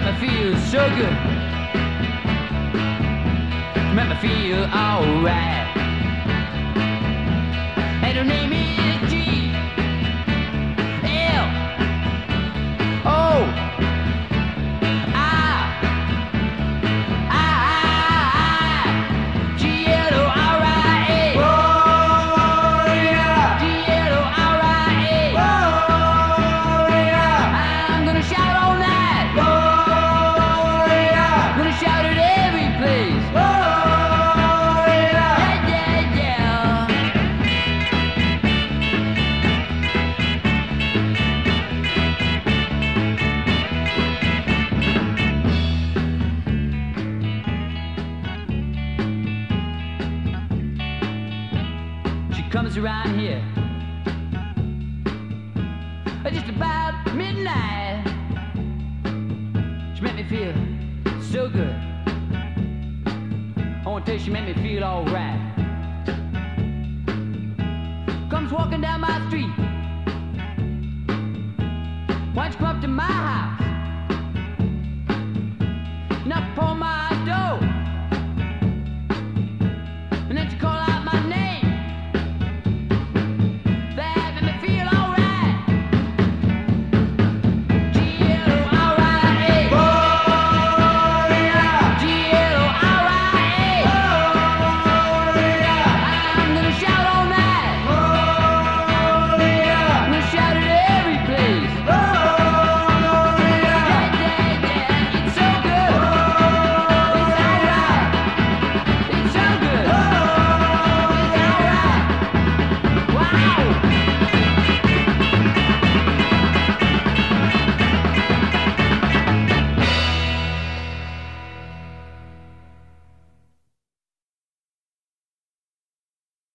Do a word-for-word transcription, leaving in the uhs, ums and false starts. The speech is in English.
me feel so good. She make me feel alright. And her name is G L O I I G L O R I A. Oh yeah. G L O R I A. Oh yeah. I'm gonna shout all night. Oh yeah. I'm gonna shout at every place. Oh yeah. Yeah, yeah, yeah. She comes around here just about midnight. She made me feel so good. I wanna tell you, she made me feel alright. Comes walking down my street. Why don't you come up to my house? Knock upon my